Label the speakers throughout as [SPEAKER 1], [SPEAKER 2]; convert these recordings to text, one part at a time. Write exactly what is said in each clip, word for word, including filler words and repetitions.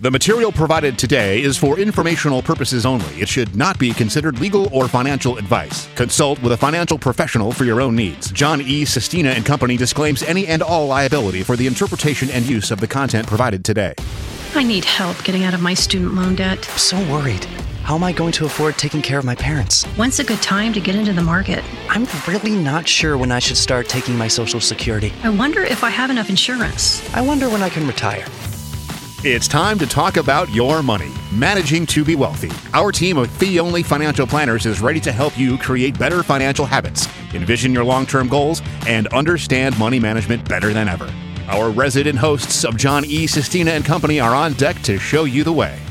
[SPEAKER 1] The material provided today is for informational purposes only. It should not be considered legal or financial advice. Consult with a financial professional for your own needs. John E. Sestina and Company disclaims any and all liability for the interpretation and use of the content provided today.
[SPEAKER 2] I need help getting out of my student loan debt.
[SPEAKER 3] I'm so worried. How am I going to afford taking care of my parents?
[SPEAKER 2] When's a good time to get into the market?
[SPEAKER 3] I'm really not sure when I should start taking my Social Security.
[SPEAKER 2] I wonder if I have enough insurance.
[SPEAKER 3] I wonder when I can retire.
[SPEAKER 1] It's time to talk about your money, managing to be wealthy. Our team of fee-only financial planners is ready to help you create better financial habits, envision your long-term goals, and understand money management better than ever. Our resident hosts of John E. Sestina and Company are on deck to show you the way.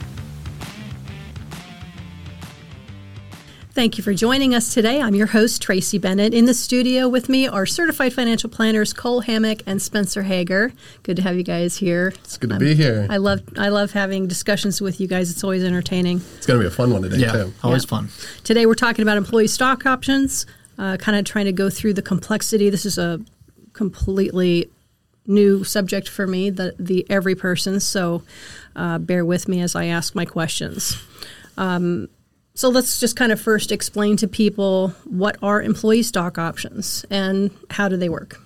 [SPEAKER 4] Thank you for joining us today. I'm your host, Tracy Bennett. In the studio with me are certified financial planners Cole Hammock and Spencer Hager. Good to have you guys here.
[SPEAKER 5] It's good to
[SPEAKER 4] um,
[SPEAKER 5] be here.
[SPEAKER 4] I love I love having discussions with you guys. It's always entertaining.
[SPEAKER 5] It's going to be a fun one today,
[SPEAKER 6] yeah,
[SPEAKER 5] too.
[SPEAKER 6] Always
[SPEAKER 4] yeah.
[SPEAKER 6] fun.
[SPEAKER 4] Today we're talking about employee stock options, uh, kind of trying to go through the complexity. This is a completely new subject for me, the, the every person, so uh, bear with me as I ask my questions. Um, So let's just kind of first explain to people what are employee stock options and how do they work?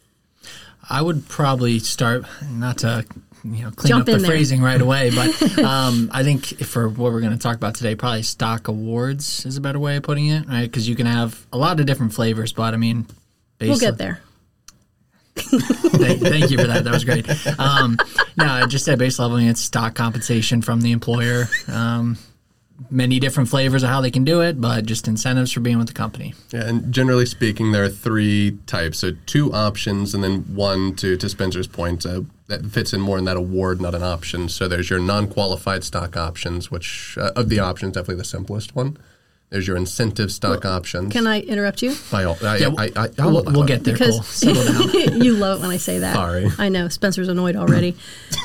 [SPEAKER 6] I would probably start, not to you know clean
[SPEAKER 4] Jump
[SPEAKER 6] up the
[SPEAKER 4] in there.
[SPEAKER 6] phrasing right away, but um, I think for what we're going to talk about today, probably stock awards is a better way of putting it, right? Because you can have a lot of different flavors, but I mean,
[SPEAKER 4] We'll get there.
[SPEAKER 6] thank, thank you for that. That was great. Um, no, just at base level, I mean, it's stock compensation from the employer. Um, many different flavors of how they can do it, but just incentives for being with the company.
[SPEAKER 5] Yeah, and generally speaking, there are three types. So two options and then one, to, to Spencer's point, uh, that fits in more in that award, not an option. So there's your non-qualified stock options, which uh, of the options, definitely the simplest one. There's your incentive stock
[SPEAKER 4] well,
[SPEAKER 5] options.
[SPEAKER 4] Can I interrupt you?
[SPEAKER 5] By all, I,
[SPEAKER 6] yeah,
[SPEAKER 5] I, I, I'll
[SPEAKER 6] we'll, we'll get there,
[SPEAKER 4] because
[SPEAKER 6] Cole. Settle down.
[SPEAKER 4] You love it when I say that.
[SPEAKER 5] Sorry.
[SPEAKER 4] I know. Spencer's annoyed already.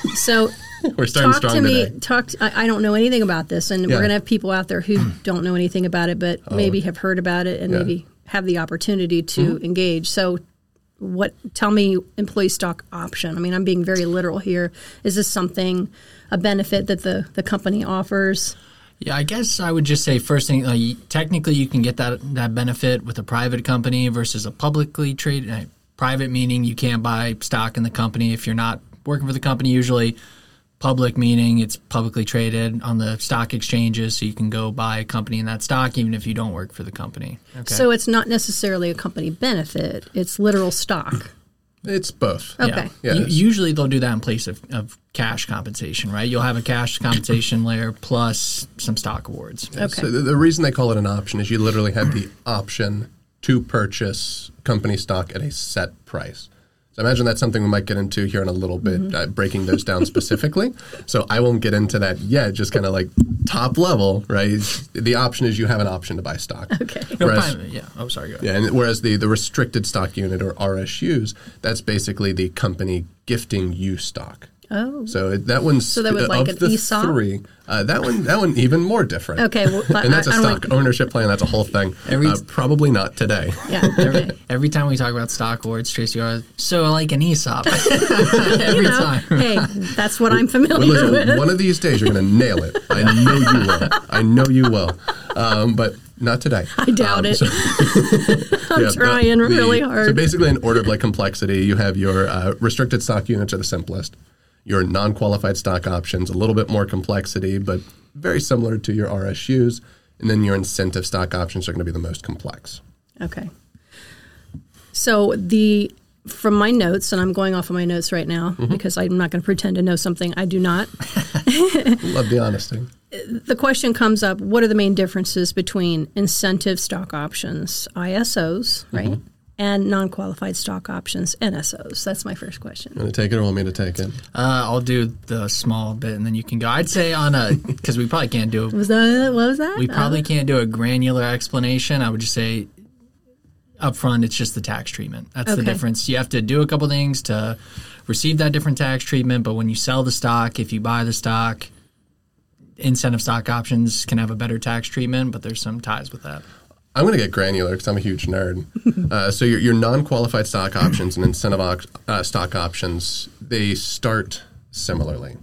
[SPEAKER 4] So
[SPEAKER 5] We're starting
[SPEAKER 4] talk
[SPEAKER 5] strong
[SPEAKER 4] to me.
[SPEAKER 5] today.
[SPEAKER 4] Talk. To, I, I don't know anything about this, and
[SPEAKER 5] Yeah.
[SPEAKER 4] we're going to have people out there who don't know anything about it, but maybe have heard about it and
[SPEAKER 5] Yeah.
[SPEAKER 4] maybe have the opportunity to
[SPEAKER 5] Mm-hmm.
[SPEAKER 4] engage. So what? Tell me, employee stock option. I mean, I'm being very literal here. Is this something, a benefit that the, the company offers?
[SPEAKER 6] Yeah, I guess I would just say first thing, uh, technically you can get that that benefit with a private company versus a publicly traded. Uh, private meaning you can't buy stock in the company if you're not working for the company usually. Public meaning it's publicly traded on the stock exchanges, so you can go buy a company in that stock even if you don't work for the company. Okay.
[SPEAKER 4] So it's not necessarily a company benefit. It's literal stock.
[SPEAKER 5] It's both.
[SPEAKER 4] Okay.
[SPEAKER 5] Yeah.
[SPEAKER 6] U- usually they'll do that in place of, of cash compensation, right? You'll have a cash compensation layer plus some stock awards.
[SPEAKER 5] Yeah,
[SPEAKER 4] Okay.
[SPEAKER 5] So the, the reason they call it an option is you literally have the option to purchase company stock at a set price. So imagine that's something we might get into here in a little bit, mm-hmm. uh, breaking those down specifically. So I won't get into that yet, just kind of like top level, right? The option is you have an option to buy stock.
[SPEAKER 4] Okay.
[SPEAKER 5] Whereas,
[SPEAKER 6] No, yeah. Oh, sorry. Go ahead.
[SPEAKER 5] yeah, and whereas the, the restricted stock unit or R S Us, that's basically the company gifting you stock.
[SPEAKER 4] Oh.
[SPEAKER 5] So it- that one's
[SPEAKER 4] So that would
[SPEAKER 5] of
[SPEAKER 4] like an
[SPEAKER 5] the
[SPEAKER 4] E S O P?
[SPEAKER 5] three. Uh, that one, that one even more different.
[SPEAKER 4] Okay, well,
[SPEAKER 5] and that's a
[SPEAKER 4] I- I don't
[SPEAKER 5] stock
[SPEAKER 4] like-
[SPEAKER 5] ownership plan. That's a whole thing.
[SPEAKER 6] Every-
[SPEAKER 5] uh, probably not today.
[SPEAKER 4] Yeah. Okay.
[SPEAKER 6] Every time we talk about stock awards, Tracy, are so like an E S O P. Every
[SPEAKER 4] You know,
[SPEAKER 6] time.
[SPEAKER 4] hey, that's what I'm familiar
[SPEAKER 5] Well, listen,
[SPEAKER 4] with.
[SPEAKER 5] one of these days you're going to nail it. I know you will. I know you will. Um, but not today.
[SPEAKER 4] I doubt
[SPEAKER 5] Um,
[SPEAKER 4] it.
[SPEAKER 5] so-
[SPEAKER 4] I'm
[SPEAKER 5] Yeah,
[SPEAKER 4] trying
[SPEAKER 5] the-
[SPEAKER 4] really
[SPEAKER 5] So
[SPEAKER 4] hard.
[SPEAKER 5] basically, in order of like complexity, you have your uh, restricted stock units are the simplest. Your non-qualified stock options, a little bit more complexity, but very similar to your R S Us. And then your incentive stock options are going to be the most complex.
[SPEAKER 4] Okay. So the from my notes, and I'm going off of my notes right now
[SPEAKER 5] Mm-hmm.
[SPEAKER 4] because I'm not going to pretend to know something I do not.
[SPEAKER 5] Love the honesty.
[SPEAKER 4] The question comes up: what are the main differences between incentive stock options, I S Os, right,
[SPEAKER 5] Mm-hmm.
[SPEAKER 4] and non-qualified stock options, N S Os? That's my first question.
[SPEAKER 5] Want to take it or want me to take it?
[SPEAKER 6] Uh, I'll do the small bit and then you can go. I'd say on a, because we probably can't do,
[SPEAKER 4] Was that what was that?
[SPEAKER 6] we probably
[SPEAKER 4] Uh,
[SPEAKER 6] can't do a granular explanation. I would just say up front, it's just the tax treatment. That's the
[SPEAKER 4] Okay.
[SPEAKER 6] difference. You have to do a couple things to receive that different tax treatment, but when you sell the stock, if you buy the stock, incentive stock options can have a better tax treatment, but there's some ties with that.
[SPEAKER 5] I'm going to get granular because I'm a huge nerd. uh, so your, your non-qualified stock options and incentive ox- uh, stock options, they start similarly.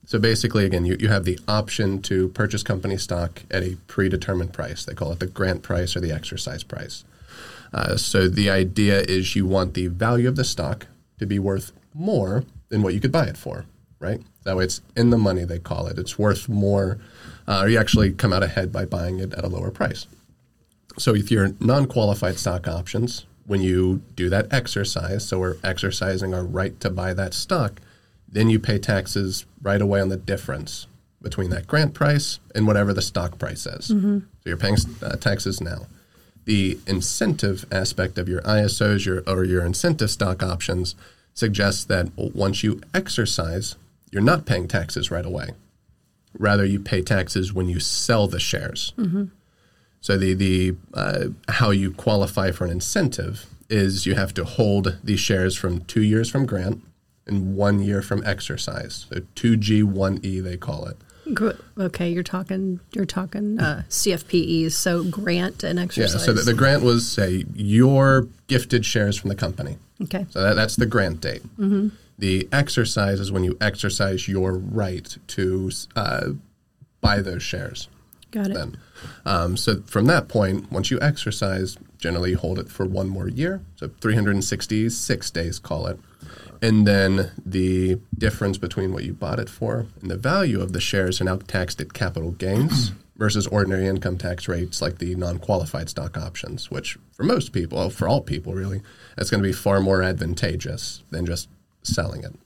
[SPEAKER 5] So basically, again, you, you have the option to purchase company stock at a predetermined price. They call it the grant price or the exercise price. Uh, so the idea is you want the value of the stock to be worth more than what you could buy it for, right? That way it's in the money, they call it. It's worth more, uh, or you actually come out ahead by buying it at a lower price. So if you're non-qualified stock options, when you do that exercise, so we're exercising our right to buy that stock, then you pay taxes right away on the difference between that grant price and whatever the stock price is. Mm-hmm. So you're paying uh, taxes now. The incentive aspect of your I S Os your, or your incentive stock options suggests that once you exercise, you're not paying taxes right away. Rather, you pay taxes when you sell the shares. Mm-hmm. So the the uh, how you qualify for an incentive is you have to hold these shares from two years from grant and one year from exercise. So two G, one E, they call it.
[SPEAKER 4] Okay, you're talking you're talking uh, C F P Es, so grant and exercise.
[SPEAKER 5] Yeah, so the, the grant was, say, your gifted shares from the company.
[SPEAKER 4] Okay.
[SPEAKER 5] So that, that's the grant date. Mm-hmm. The exercise is when you exercise your right to uh, buy those shares.
[SPEAKER 4] Got it.
[SPEAKER 5] Then. Um, so from that point, once you exercise, generally you hold it for one more year, so three hundred sixty-six days, call it. And then the difference between what you bought it for and the value of the shares are now taxed at capital gains versus ordinary income tax rates like the non-qualified stock options, which for most people, well, for all people really, that's going to be far more advantageous than just selling it.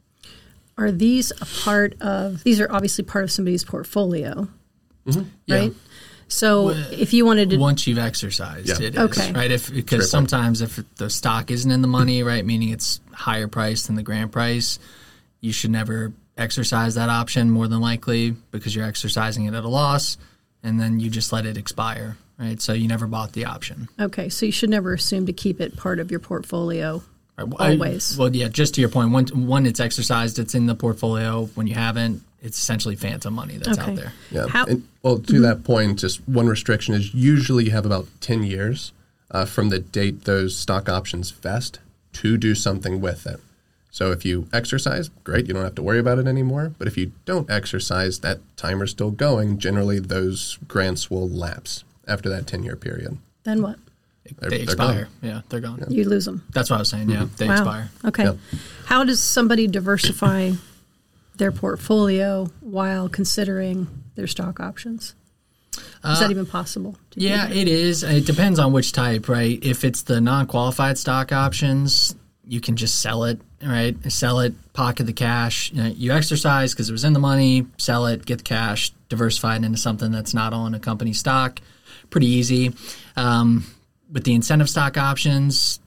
[SPEAKER 4] Are these a part of, these are obviously part of somebody's portfolio,
[SPEAKER 5] Mm-hmm.
[SPEAKER 4] right?
[SPEAKER 6] Yeah.
[SPEAKER 4] So well, if you wanted to...
[SPEAKER 6] Once you've exercised,
[SPEAKER 5] yeah.
[SPEAKER 6] it is,
[SPEAKER 4] okay.
[SPEAKER 6] right? If Because sometimes if the stock isn't in the money, right, meaning it's higher price than the grant price, you should never exercise that option more than likely because you're exercising it at a loss, and then you just let it expire, right? So you never bought the option.
[SPEAKER 4] Okay, so you should never assume to keep it part of your portfolio
[SPEAKER 6] right.
[SPEAKER 4] always.
[SPEAKER 6] I, well, yeah, just to your point, when, when it's exercised, it's in the portfolio. When you haven't, it's essentially phantom money that's
[SPEAKER 4] okay.
[SPEAKER 6] out there.
[SPEAKER 5] Yeah.
[SPEAKER 4] How,
[SPEAKER 5] and, well, to mm-hmm. that point, just one restriction is usually you have about ten years uh, from the date those stock options vest to do something with it. So if you exercise, great, you don't have to worry about it anymore. But if you don't exercise, that timer's still going. Generally, those grants will lapse after that ten-year period.
[SPEAKER 4] Then what?
[SPEAKER 5] They're,
[SPEAKER 6] they
[SPEAKER 5] they're
[SPEAKER 6] expire.
[SPEAKER 5] gone.
[SPEAKER 6] Yeah, they're gone.
[SPEAKER 4] You lose them.
[SPEAKER 6] That's what I was saying, yeah.
[SPEAKER 5] Mm-hmm.
[SPEAKER 6] They
[SPEAKER 4] wow.
[SPEAKER 6] expire.
[SPEAKER 4] Okay.
[SPEAKER 5] Yeah.
[SPEAKER 4] How does somebody diversify their portfolio while considering their stock options? Is
[SPEAKER 6] uh,
[SPEAKER 4] that even possible? to
[SPEAKER 6] Yeah,
[SPEAKER 4] do?
[SPEAKER 6] it is. It depends on which type, right? If it's the non-qualified stock options, you can just sell it, right? Sell it, pocket the cash. You know, you exercise because it was in the money, sell it, get the cash, diversify it into something that's not on a company stock. Pretty easy. Um, with the incentive stock options,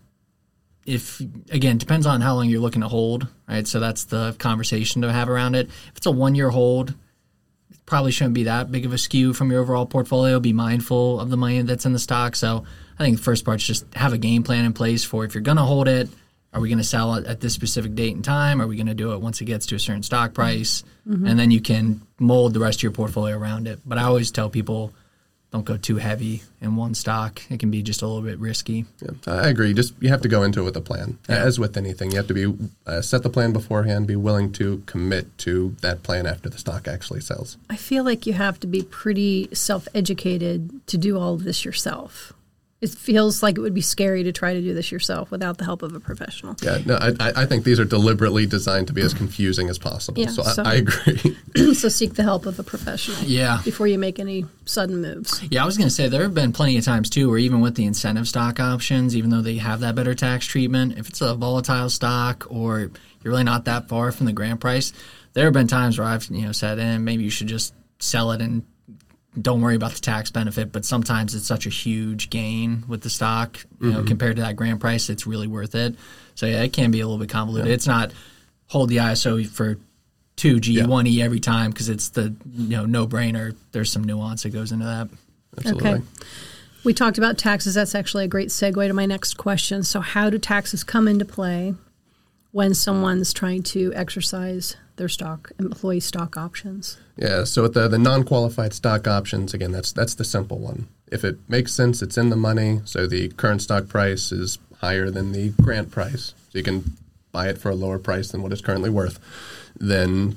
[SPEAKER 6] if again, depends on how long you're looking to hold, right? So that's the conversation to have around it. If it's a one-year hold, it probably shouldn't be that big of a skew from your overall portfolio. Be mindful of the money that's in the stock. So I think the first part is just have a game plan in place for if you're going to hold it, are we going to sell it at this specific date and time? Are we going to do it once it gets to a certain stock price? Mm-hmm. And then you can mold the rest of your portfolio around it. But I always tell people, don't go too heavy in one stock. It can be just a little bit risky.
[SPEAKER 5] Yeah, I agree. Just you have to go into it with a plan. Yeah. As with anything, you have to be uh, set the plan beforehand, be willing to commit to that plan after the stock actually sells.
[SPEAKER 4] I feel like you have to be pretty self-educated to do all of this yourself. It feels like it would be scary to try to do this yourself without the help of a professional.
[SPEAKER 5] Yeah, no, I, I think these are deliberately designed to be as confusing as possible.
[SPEAKER 4] Yeah,
[SPEAKER 5] so,
[SPEAKER 4] so
[SPEAKER 5] I, I agree.
[SPEAKER 4] So seek the help of a professional.
[SPEAKER 6] Yeah.
[SPEAKER 4] Before you make any sudden moves.
[SPEAKER 6] Yeah, I was going to say there have been plenty of times too where even with the incentive stock options, even though they have that better tax treatment, if it's a volatile stock or you're really not that far from the grant price, there have been times where I've you know said, eh, maybe you should just sell it and don't worry about the tax benefit, but sometimes it's such a huge gain with the stock, you know, mm-hmm. compared to that grant price, it's really worth it. So yeah, it can be a little bit convoluted. Yeah. It's not hold the I S O for two G, yeah. one E every time because it's the you know no brainer. There's some nuance that goes into that.
[SPEAKER 5] Absolutely.
[SPEAKER 4] Okay. We talked about taxes. That's actually a great segue to my next question. So how do taxes come into play when someone's trying to exercise their stock, employee stock options?
[SPEAKER 5] Yeah, so with the, the non-qualified stock options, again, that's that's the simple one. If it makes sense, it's in the money, so the current stock price is higher than the grant price, so you can buy it for a lower price than what it's currently worth, then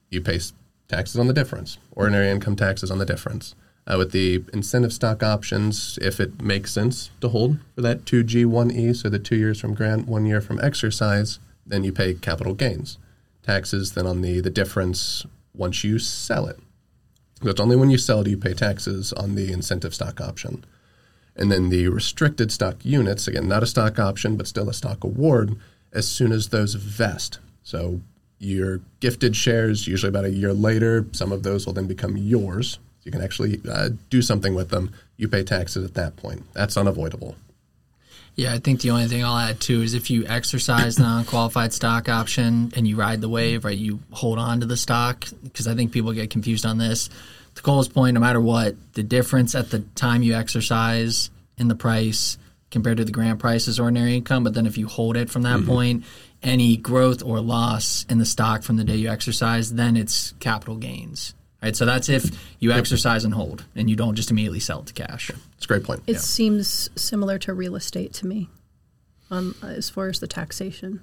[SPEAKER 5] you pay taxes on the difference, ordinary income taxes on the difference. Uh, with the incentive stock options, if it makes sense to hold for that two G one E, so the two years from grant, one year from exercise, then you pay capital gains taxes then on the, the difference once you sell it. So it's only when you sell do you pay taxes on the incentive stock option. And then the restricted stock units, again, not a stock option, but still a stock award, as soon as those vest. So your gifted shares, usually about a year later, some of those will then become yours. You can actually uh, do something with them. You pay taxes at that point. That's unavoidable.
[SPEAKER 6] Yeah, I think the only thing I'll add too is if you exercise the non-qualified stock option and you ride the wave, right, you hold on to the stock, because I think people get confused on this. To Cole's point, no matter what, the difference at the time you exercise in the price compared to the grant price is ordinary income, but then if you hold it from that mm-hmm. point, any growth or loss in the stock from the day you exercise, then it's capital gains. Right, so that's if you exercise and hold, and you don't just immediately sell it to cash.
[SPEAKER 5] It's a great point.
[SPEAKER 4] It
[SPEAKER 6] yeah.
[SPEAKER 4] seems similar to real estate to me, um, as far as the taxation.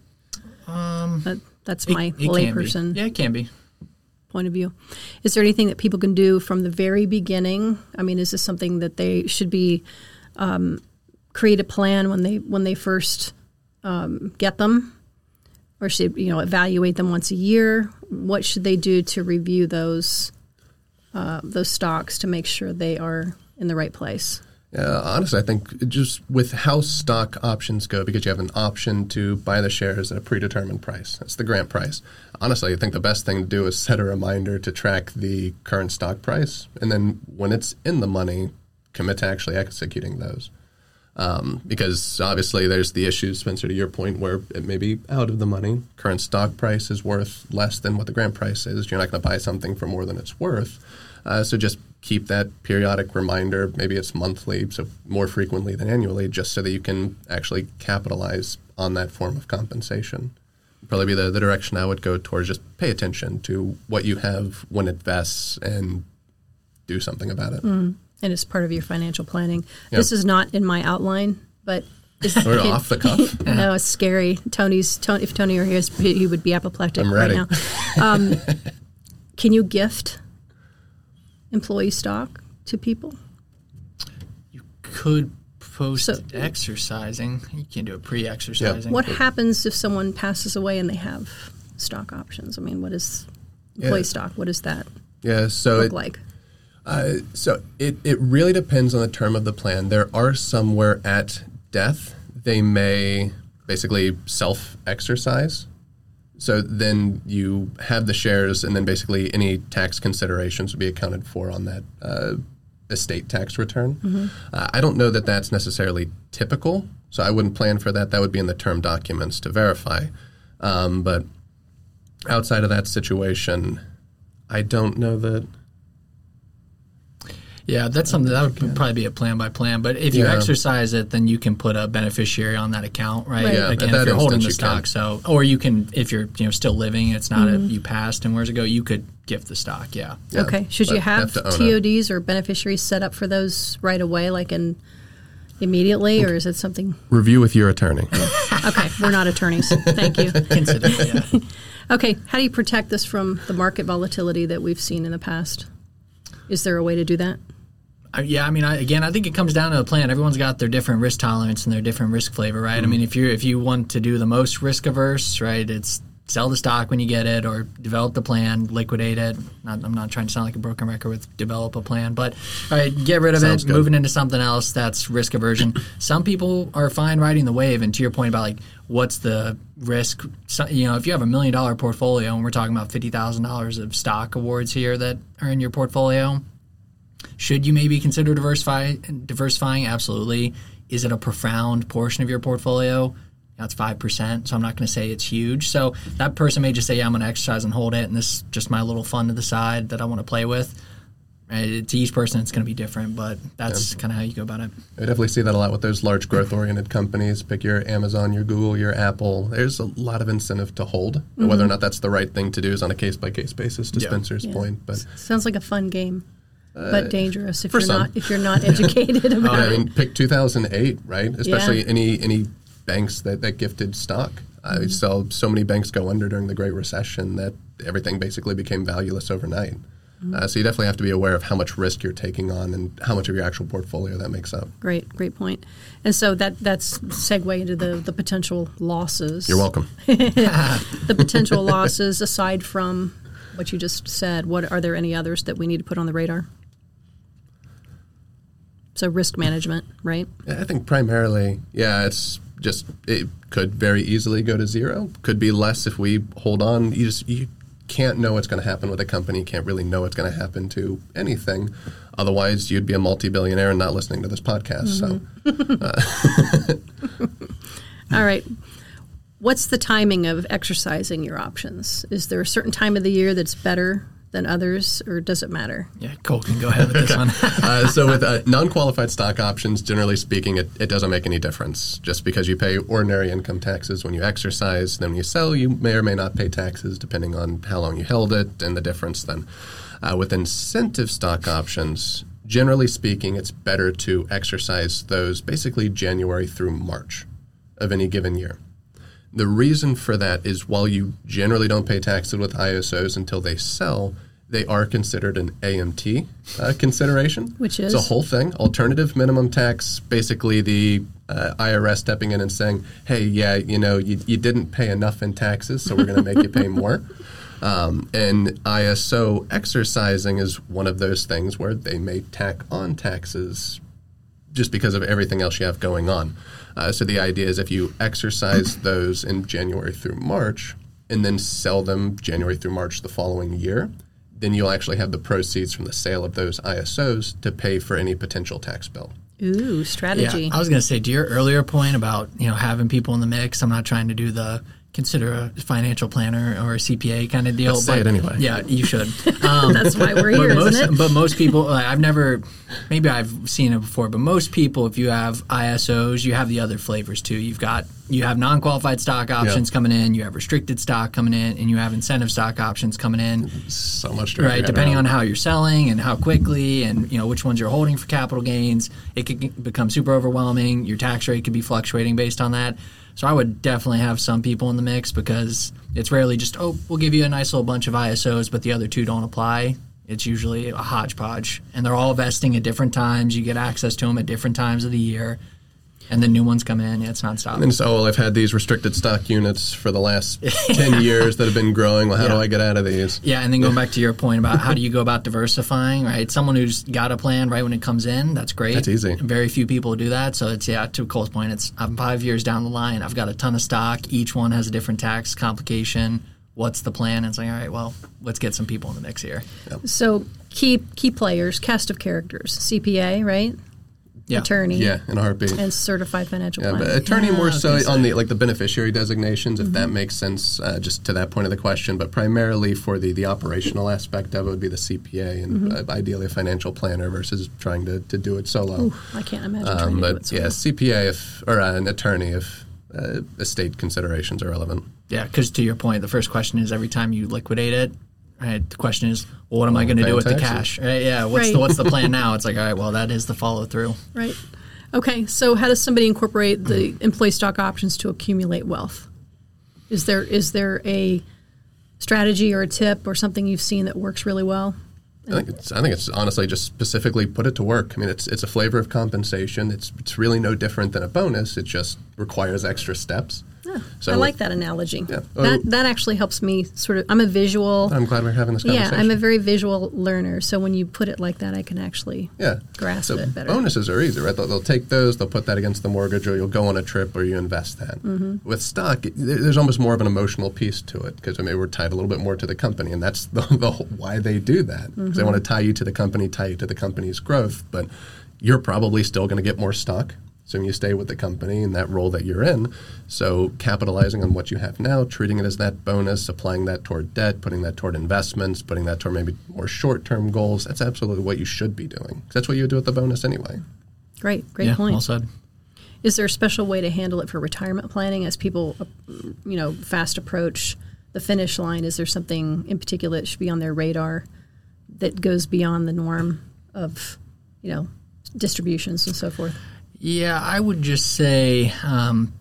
[SPEAKER 6] Um,
[SPEAKER 4] that, that's my
[SPEAKER 6] it, it
[SPEAKER 4] layperson
[SPEAKER 6] yeah, it can be.
[SPEAKER 4] point of view. Is there anything that people can do from the very beginning? I mean, is this something that they should be um, create a plan when they when they first um, get them, or should you know evaluate them once a year? What should they do to review those? Uh, those stocks to make sure they are in the right place?
[SPEAKER 5] Yeah, honestly, I think just with how stock options go, because you have an option to buy the shares at a predetermined price. That's the grant price. Honestly, I think the best thing to do is set a reminder to track the current stock price. And then when it's in the money, commit to actually executing those. Um, because obviously there's the issue, Spencer, to your point, where it may be out of the money. Current stock price is worth less than what the grant price is. You're not going to buy something for more than it's worth. Uh, so just keep that periodic reminder. Maybe it's monthly, so more frequently than annually, just so that you can actually capitalize on that form of compensation. Probably be the, the direction I would go towards. Just pay attention to what you have when it vests and do something about it.
[SPEAKER 4] Mm. And it's part of your financial planning.
[SPEAKER 5] Yep.
[SPEAKER 4] This is not in my outline, but is,
[SPEAKER 5] We're it, off the cuff.
[SPEAKER 4] No, it's scary. Tony's Tony, if Tony were here, he would be apoplectic
[SPEAKER 5] I'm ready.
[SPEAKER 4] right now. Um, can you gift employee stock to people?
[SPEAKER 6] You could post
[SPEAKER 4] So-
[SPEAKER 6] exercising. You can't do it pre-exercising.
[SPEAKER 4] What happens if someone passes away and they have stock options? I mean, what is employee
[SPEAKER 5] Yeah.
[SPEAKER 4] stock? What does that
[SPEAKER 5] Yeah, so
[SPEAKER 4] look
[SPEAKER 5] it,
[SPEAKER 4] like?
[SPEAKER 5] Uh, so it, it really depends on the term of the plan. There are some where at death they may basically self-exercise. So then you have the shares, and then basically any tax considerations would be accounted for on that uh, estate tax return. Mm-hmm. Uh, I don't know that that's necessarily typical, so I wouldn't plan for that. That would be in the term documents to verify. Um, but outside of that situation, I don't know that.
[SPEAKER 6] Yeah, that's something that would probably be a plan by plan. But if you
[SPEAKER 5] Yeah.
[SPEAKER 6] exercise it, then you can put a beneficiary on that account, right?
[SPEAKER 4] Right.
[SPEAKER 5] Yeah,
[SPEAKER 6] Again,
[SPEAKER 5] at that
[SPEAKER 6] if you're holding the
[SPEAKER 5] instance, you can.
[SPEAKER 6] stock, so or you can if you're you know still living, it's not a, you passed and where's it go, you could gift the stock. Yeah.
[SPEAKER 5] Yeah,
[SPEAKER 4] Okay. Should you
[SPEAKER 5] but
[SPEAKER 4] have
[SPEAKER 5] to own
[SPEAKER 4] T O
[SPEAKER 5] it.
[SPEAKER 4] Ds or beneficiaries set up for those right away, like in immediately, or is it something?
[SPEAKER 5] Review with your attorney.
[SPEAKER 4] Okay, we're not attorneys. Thank you.
[SPEAKER 6] Consider it, yeah.
[SPEAKER 4] Okay, how do you protect this from the market volatility that we've seen in the past? Is there a way to do that?
[SPEAKER 6] Uh, Yeah, I mean, I, again, I think it comes down to the plan. Everyone's got their different risk tolerance and their different risk flavor, right?
[SPEAKER 5] Mm-hmm.
[SPEAKER 6] I mean, if you if you want to do the most risk averse, right, it's sell the stock when you get it, or develop the plan, liquidate it. Not, I'm not trying to sound like a broken record with develop a plan, but all right, get rid of
[SPEAKER 5] Sounds
[SPEAKER 6] it,
[SPEAKER 5] good.
[SPEAKER 6] moving into something else. That's risk aversion. Some people are fine riding the wave, and to your point about like what's the risk, so, you know, if you have a million dollar portfolio and we're talking about fifty thousand dollars of stock awards here that are in your portfolio. Should you maybe consider diversify, diversifying? Absolutely. Is it a profound portion of your portfolio? That's five percent, so I'm not going to say it's huge. So that person may just say, yeah, I'm going to exercise and hold it, and this is just my little fund to the side that I want to play with. Right? To each person, it's going to be different, but that's yeah. kind of how you go about it.
[SPEAKER 5] I definitely see that a lot with those large growth-oriented companies. Pick your Amazon, your Google, your Apple. There's a lot of incentive to hold. Mm-hmm. Whether or not that's the right thing to do is on a case-by-case basis, to
[SPEAKER 6] Yeah.
[SPEAKER 5] Spencer's
[SPEAKER 4] Yeah.
[SPEAKER 5] point. But
[SPEAKER 4] Sounds like a fun game, but dangerous if
[SPEAKER 5] for
[SPEAKER 4] you're
[SPEAKER 5] some.
[SPEAKER 4] not if you're not educated about
[SPEAKER 5] I
[SPEAKER 4] it.
[SPEAKER 5] mean, pick two thousand eight, right? Especially
[SPEAKER 4] Yeah.
[SPEAKER 5] any any banks that, that gifted stock. Uh, mm-hmm. so, so many banks go under during the Great Recession that everything basically became valueless overnight. Mm-hmm. Uh, so you definitely have to be aware of how much risk you're taking on and how much of your actual portfolio that makes up.
[SPEAKER 4] Great, great point. And so that that's segue into the, the potential losses.
[SPEAKER 5] You're welcome.
[SPEAKER 4] The potential losses, aside from what you just said, what are there any others that we need to put on the radar? So risk management, right?
[SPEAKER 5] Yeah, I think primarily, yeah, it's just it could very easily go to zero. Could be less if we hold on. You just you can't know what's going to happen with a company. You can't really know what's going to happen to anything. Otherwise, you'd be a multi-billionaire and not listening to this podcast.
[SPEAKER 4] Mm-hmm. So, uh. All right. What's the timing of exercising your options? Is there a certain time of the year that's better than others, or does it matter?
[SPEAKER 6] Yeah, Cole can go ahead with this one.
[SPEAKER 5] uh, so with uh, non-qualified stock options, generally speaking, it, it doesn't make any difference. Just because you pay ordinary income taxes when you exercise, then when you sell, you may or may not pay taxes depending on how long you held it and the difference then. Uh, with incentive stock options, generally speaking, it's better to exercise those basically January through March of any given year. The reason for that is while you generally don't pay taxes with I S Os until they sell, they are considered an A M T uh, consideration.
[SPEAKER 4] Which is?
[SPEAKER 5] It's a whole thing. Alternative minimum tax, basically the uh, I R S stepping in and saying, hey, yeah, you know, you, you didn't pay enough in taxes, so we're going to make you pay more. Um, and I S O exercising is one of those things where they may tack on taxes just because of everything else you have going on. Uh, so the idea is if you exercise those in January through March and then sell them January through March the following year, then you'll actually have the proceeds from the sale of those I S Os to pay for any potential tax bill.
[SPEAKER 4] Ooh, strategy.
[SPEAKER 6] Yeah, I was going to say, to your earlier point about, you know, having people in the mix, I'm not trying to do the consider a financial planner or a C P A kind of deal.
[SPEAKER 5] Let's
[SPEAKER 6] but
[SPEAKER 5] say it anyway.
[SPEAKER 6] Yeah, you should. Um,
[SPEAKER 4] That's why we're here,
[SPEAKER 6] most,
[SPEAKER 4] isn't it?
[SPEAKER 6] But most people, like, I've never, maybe I've seen it before, but most people, if you have I S Os, you have the other flavors too. You've got, you have non-qualified stock options
[SPEAKER 5] yeah.
[SPEAKER 6] coming in, you have restricted stock coming in, and you have incentive stock options coming in.
[SPEAKER 5] So much to
[SPEAKER 6] Right, depending on how you're selling and how quickly and, you know, which ones you're holding for capital gains, it could become super overwhelming. Your tax rate could be fluctuating based on that. So I would definitely have some people in the mix because it's rarely just, oh, we'll give you a nice little bunch of I S Os, but the other two don't apply. It's usually a hodgepodge. And they're all vesting at different times. You get access to them at different times of the year. And then new ones come in. Yeah, it's nonstop.
[SPEAKER 5] And so, well, I've had these restricted stock units for the last ten years that have been growing. Well, how yeah. do I get out of these?
[SPEAKER 6] Yeah, and then going back to your point about how do you go about diversifying, right? Someone who's got a plan right when it comes in, that's great.
[SPEAKER 5] That's easy.
[SPEAKER 6] Very few people do that. So it's, yeah, to Cole's point, it's I'm five years down the line. I've got a ton of stock. Each one has a different tax complication. What's the plan? And it's like, all right, well, let's get some people in the mix here.
[SPEAKER 5] Yep.
[SPEAKER 4] So key key players, cast of characters, C P A, right?
[SPEAKER 6] Yeah.
[SPEAKER 4] Attorney,
[SPEAKER 5] yeah, in a heartbeat,
[SPEAKER 4] and certified financial
[SPEAKER 5] yeah,
[SPEAKER 4] planner.
[SPEAKER 5] but attorney
[SPEAKER 6] yeah,
[SPEAKER 5] more so
[SPEAKER 6] say.
[SPEAKER 5] on the like the beneficiary designations, if
[SPEAKER 4] mm-hmm.
[SPEAKER 5] that makes sense, uh, just to that point of the question. But primarily for the the operational aspect of it would be the C P A and
[SPEAKER 4] mm-hmm.
[SPEAKER 5] uh, ideally a financial planner versus trying to, to do it solo.
[SPEAKER 4] Ooh, I can't imagine trying
[SPEAKER 5] um,
[SPEAKER 4] to
[SPEAKER 5] but
[SPEAKER 4] do it solo.
[SPEAKER 5] yeah, C P A if or uh, an attorney if uh, estate considerations are relevant.
[SPEAKER 6] Yeah, because to your point, the first question is every time you liquidate it, right? The question is, well, what am I going to do with
[SPEAKER 5] taxes.
[SPEAKER 6] the cash? Right? Yeah, what's
[SPEAKER 4] Right.
[SPEAKER 6] the what's the plan now? It's like, all right, well, that is the follow through.
[SPEAKER 4] Right. Okay, so how does somebody incorporate the employee stock options to accumulate wealth? Is there is there a strategy or a tip or something you've seen that works really well?
[SPEAKER 5] I think it's I think it's honestly just specifically put it to work. I mean, it's it's a flavor of compensation. It's it's really no different than a bonus. It just requires extra steps.
[SPEAKER 4] Yeah,
[SPEAKER 5] So
[SPEAKER 4] I
[SPEAKER 5] with-
[SPEAKER 4] like that analogy.
[SPEAKER 5] Yeah.
[SPEAKER 4] That
[SPEAKER 5] Oh.
[SPEAKER 4] that actually helps me sort of. I'm a visual.
[SPEAKER 5] I'm glad we're having this
[SPEAKER 4] yeah,
[SPEAKER 5] conversation.
[SPEAKER 4] I'm a very visual learner. So when you put it like that, I can actually
[SPEAKER 5] Yeah.
[SPEAKER 4] grasp
[SPEAKER 5] so
[SPEAKER 4] it better.
[SPEAKER 5] bonuses are easy, right? They'll, they'll take those, they'll put that against the mortgage, or you'll go on a trip, or you invest that.
[SPEAKER 4] Mm-hmm.
[SPEAKER 5] With stock, it, there- there's almost more of an emotional piece to it because I mean we're tied a little bit more to the company, and that's the, the whole- why they do that. 'Cause
[SPEAKER 4] Mm-hmm.
[SPEAKER 5] They want to tie you to the company, tie you to the company's growth, but you're probably still going to get more stock. So you stay with the company in that role that you're in. So capitalizing on what you have now, treating it as that bonus, applying that toward debt, putting that toward investments, putting that toward maybe more short-term goals, that's absolutely what you should be doing. 'Cause that's what you would do with the bonus anyway.
[SPEAKER 4] Great, great
[SPEAKER 6] yeah,
[SPEAKER 4] point.
[SPEAKER 6] well said.
[SPEAKER 4] Is there a special way to handle it for retirement planning as people, uh, you know, fast approach the finish line? Is there something in particular that should be on their radar that goes beyond the norm of, you know, distributions and so forth?
[SPEAKER 6] Yeah, I would just say um,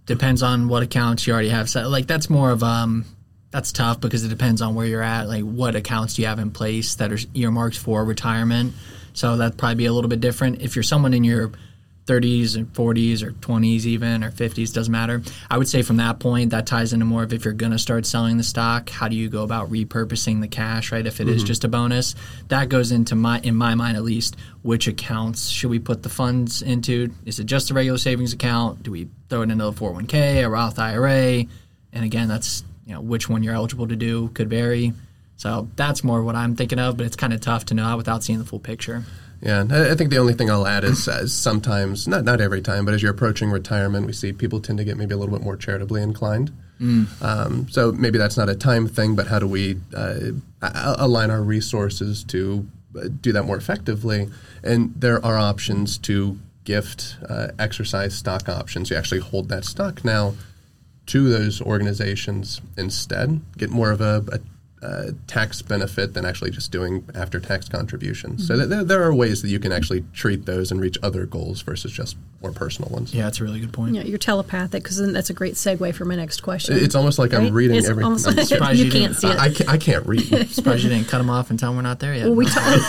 [SPEAKER 6] depends on what accounts you already have set. Like that's more of um, that's tough because it depends on where you're at. Like what accounts do you have in place that are earmarked for retirement? So that'd probably be a little bit different. If you're someone in your thirties or forties or twenties even or fifties, doesn't matter. I would say from that point, that ties into more of if you're going to start selling the stock, how do you go about repurposing the cash, right? If it mm-hmm. is just a bonus, that goes into my, in my mind at least, which accounts should we put the funds into? Is it just a regular savings account? Do we throw it into a four oh one k, a Roth I R A? And again, that's, you know, which one you're eligible to do could vary. So that's more what I'm thinking of, but it's kind of tough to know without seeing the full picture.
[SPEAKER 5] Yeah, and I think the only thing I'll add is uh, sometimes, not not every time, but as you're approaching retirement, we see people tend to get maybe a little bit more charitably inclined. Mm. Um, so maybe that's not a time thing, but how do we uh, align our resources to do that more effectively? And there are options to gift uh, exercise stock options. You actually hold that stock now to those organizations instead, get more of a, a Uh, tax benefit than actually just doing after-tax contributions. Mm-hmm. So th- there are ways that you can actually treat those and reach other goals versus just more personal ones.
[SPEAKER 6] Yeah, that's a really good point.
[SPEAKER 4] Yeah, you're telepathic, because then that's a great segue for my next question.
[SPEAKER 5] It's almost like right? I'm reading
[SPEAKER 4] it's
[SPEAKER 5] everything.
[SPEAKER 4] I'm surprised you, you can't see it.
[SPEAKER 5] I, I, can't, I can't read.
[SPEAKER 6] Surprised you didn't cut them off and tell them we're not there yet.
[SPEAKER 4] Well, we ta-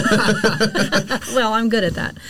[SPEAKER 4] well, I'm good at that.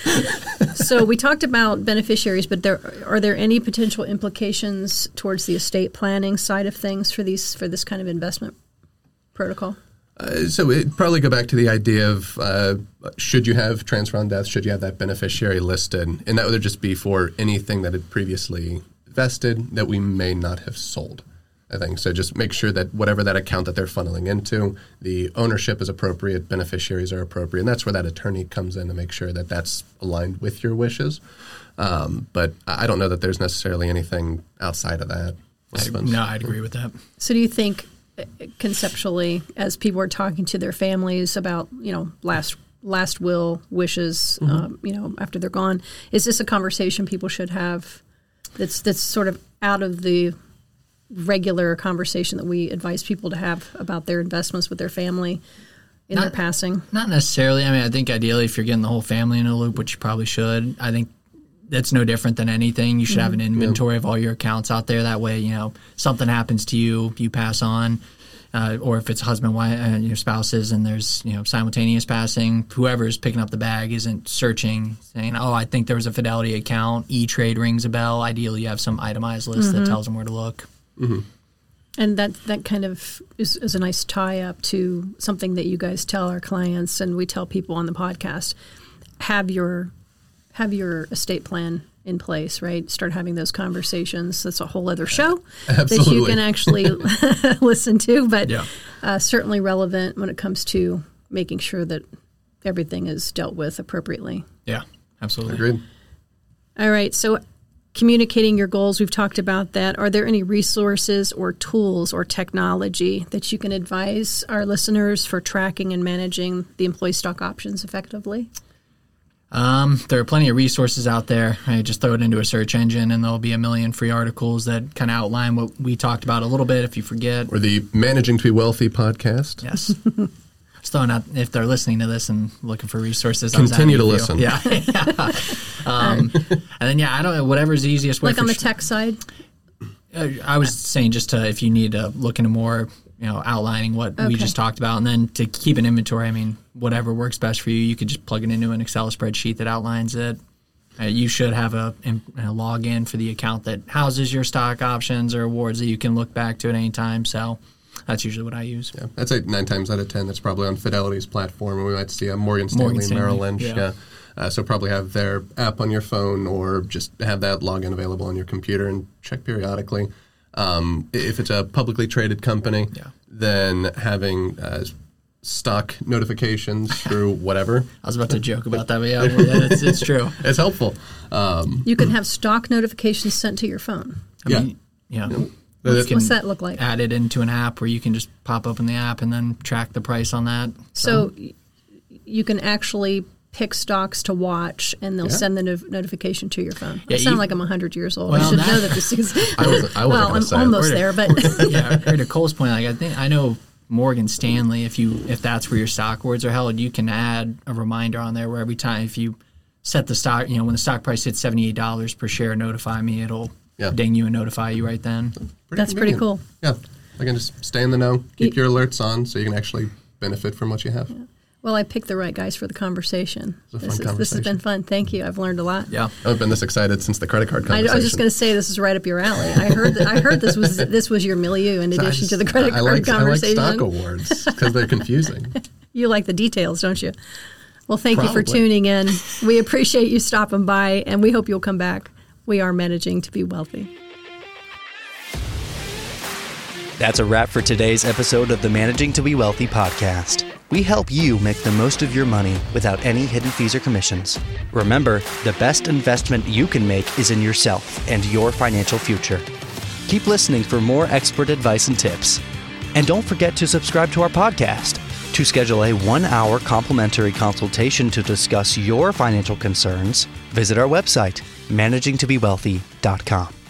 [SPEAKER 4] So we talked about beneficiaries, but there are there any potential implications towards the estate planning side of things for these for this kind of investment protocol?
[SPEAKER 5] Uh, so it'd probably go back to the idea of uh, should you have transfer on death, should you have that beneficiary listed? And that would just be for anything that had previously vested that we may not have sold, I think. So just make sure that whatever that account that they're funneling into, the ownership is appropriate, beneficiaries are appropriate, and that's where that attorney comes in to make sure that that's aligned with your wishes. Um, but I don't know that there's necessarily anything outside of that.
[SPEAKER 6] I, no, I'd agree with that.
[SPEAKER 4] So do you think conceptually, as people are talking to their families about, you know, last last will, wishes, mm-hmm. um, you know, after they're gone, is this a conversation people should have that's that's sort of out of the regular conversation that we advise people to have about their investments with their family in not, their passing?
[SPEAKER 6] Not necessarily. I mean, I think ideally if you're getting the whole family in a loop, which you probably should, I think that's no different than anything. You should mm-hmm. have an inventory yeah. of all your accounts out there. That way, you know, something happens to you, you pass on, uh, or if it's husband, wife, uh, your spouses, and there's, you know, simultaneous passing, whoever's picking up the bag isn't searching, saying, oh, I think there was a Fidelity account. E-Trade rings a bell. Ideally, you have some itemized list mm-hmm. that tells them where to look.
[SPEAKER 5] Mm-hmm.
[SPEAKER 4] And that, that kind of is, is a nice tie-up to something that you guys tell our clients, and we tell people on the podcast. Have your have your estate plan in place, right? Start having those conversations. That's a whole other show
[SPEAKER 5] Absolutely.
[SPEAKER 4] that you can actually listen to, but
[SPEAKER 6] yeah.
[SPEAKER 4] uh, certainly relevant when it comes to making sure that everything is dealt with appropriately.
[SPEAKER 6] Yeah, absolutely.
[SPEAKER 5] Agreed.
[SPEAKER 4] All right, so communicating your goals, we've talked about that. Are there any resources or tools or technology that you can advise our listeners for tracking and managing the employee stock options effectively?
[SPEAKER 6] Um, there are plenty of resources out there. I just throw it into a search engine and there'll be a million free articles that kind of outline what we talked about a little bit if you forget.
[SPEAKER 5] Or the Managing to be Wealthy podcast.
[SPEAKER 6] Yes. Just throwing out, if they're listening to this and looking for resources.
[SPEAKER 5] Continue to listen.
[SPEAKER 6] Yeah. yeah. Um, and then, yeah, I don't know, whatever's the easiest way.
[SPEAKER 4] Like on the
[SPEAKER 6] sh-
[SPEAKER 4] tech side?
[SPEAKER 6] Uh, I was saying just to, if you need to look into more, you know, outlining what okay. we just talked about, and then to keep an inventory, I mean, whatever works best for you, you could just plug it into an Excel spreadsheet that outlines it. Uh, you should have a, a login for the account that houses your stock options or awards that you can look back to at any time. So that's usually what I use.
[SPEAKER 5] Yeah, I'd say nine times out of ten, that's probably on Fidelity's platform, and we might see a Morgan Stanley,
[SPEAKER 6] Morgan Stanley
[SPEAKER 5] Merrill Lynch.
[SPEAKER 6] Yeah.
[SPEAKER 5] yeah. Uh, so probably have their app on your phone or just have that login available on your computer and check periodically. Um, if it's a publicly traded company,
[SPEAKER 6] yeah.
[SPEAKER 5] then having uh, stock notifications through whatever.
[SPEAKER 6] I was about to joke about that, but yeah, yeah it's, it's true.
[SPEAKER 5] It's helpful. Um,
[SPEAKER 4] you can have stock notifications sent to your phone.
[SPEAKER 6] I
[SPEAKER 5] yeah.
[SPEAKER 6] mean, yeah.
[SPEAKER 5] yeah.
[SPEAKER 4] What's, what's that look like?
[SPEAKER 6] Add it into an app where you can just pop open the app and then track the price on that.
[SPEAKER 4] So, so you can actually pick stocks to watch, and they'll yeah. send the no- notification to your phone.
[SPEAKER 6] Yeah,
[SPEAKER 4] I sound
[SPEAKER 6] you,
[SPEAKER 4] like I'm one hundred years old.
[SPEAKER 6] Well,
[SPEAKER 4] I should
[SPEAKER 6] that,
[SPEAKER 4] know that this is.
[SPEAKER 5] I wasn't, I wasn't
[SPEAKER 4] well, I'm
[SPEAKER 5] say
[SPEAKER 4] almost
[SPEAKER 5] it.
[SPEAKER 4] there, but
[SPEAKER 6] yeah, or to Cole's point, like I think I know Morgan Stanley. If you if that's where your stock awards are held, you can add a reminder on there where every time if you set the stock, you know, when the stock price hits seventy-eight dollars per share, notify me. It'll
[SPEAKER 5] Yeah.
[SPEAKER 6] ding you and notify you right then.
[SPEAKER 5] Pretty
[SPEAKER 4] That's pretty
[SPEAKER 5] convenient.
[SPEAKER 4] cool.
[SPEAKER 5] Yeah. I can just stay in the know, keep
[SPEAKER 4] You-
[SPEAKER 5] your alerts on so you can actually benefit from what you have.
[SPEAKER 4] Well, I picked the right guys for the conversation.
[SPEAKER 5] It was a
[SPEAKER 4] this,
[SPEAKER 5] fun
[SPEAKER 4] is, this has been
[SPEAKER 5] conversation.
[SPEAKER 4] fun. Thank you. I've learned a lot.
[SPEAKER 6] Yeah.
[SPEAKER 5] I haven't been this excited since the credit card
[SPEAKER 4] I,
[SPEAKER 5] conversation.
[SPEAKER 4] I was just going to say this is right up your alley. I heard that. I heard this was this was your milieu in
[SPEAKER 5] I
[SPEAKER 4] addition
[SPEAKER 5] just-
[SPEAKER 4] to the credit
[SPEAKER 5] I
[SPEAKER 4] card
[SPEAKER 5] like,
[SPEAKER 4] conversation.
[SPEAKER 5] I like stock awards because they're confusing.
[SPEAKER 4] You like the details, don't you? Well, thank you for
[SPEAKER 5] Probably.
[SPEAKER 4] tuning in. We appreciate you stopping by, and we hope you'll come back. We are managing to be wealthy.
[SPEAKER 3] That's a wrap for today's episode of the Managing to Be Wealthy podcast. We help you make the most of your money without any hidden fees or commissions. Remember, the best investment you can make is in yourself and your financial future. Keep listening for more expert advice and tips. And don't forget to subscribe to our podcast. To schedule a one-hour complimentary consultation to discuss your financial concerns, visit our website, managing to be wealthy dot com.